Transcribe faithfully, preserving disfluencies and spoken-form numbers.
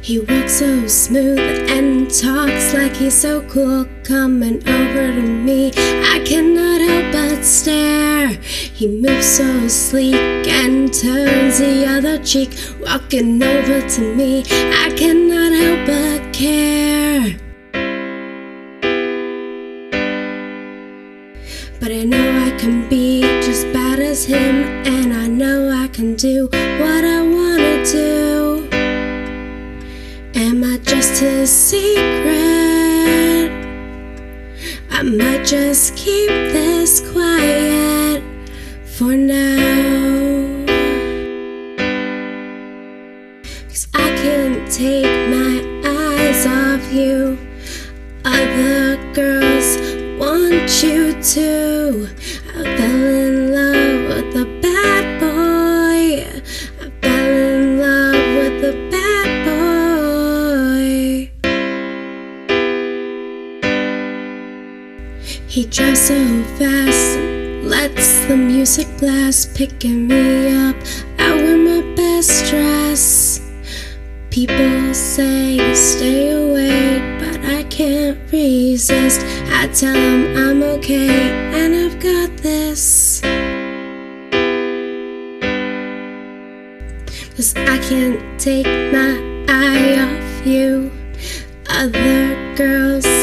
He walks so smooth and talks like he's so cool. Coming over to me, I cannot help but stare. He moves so sleek and turns the other cheek. Walking over to me, I cannot help but care. But I know I can be just bad as him, and I know I can do what I wanna do. Am I just his secret? I might just keep this quiet for now, 'cause I can't take my eyes off you. Other girls want you to. I fell in love with a bad boy. I fell in love with a bad boy. He drives so fast and lets the music blast, picking me up. I wear my best dress. People say to stay away, but I can't resist. I tell them I'm okay and I've got this, 'cause I can't take my eye off you. Other girls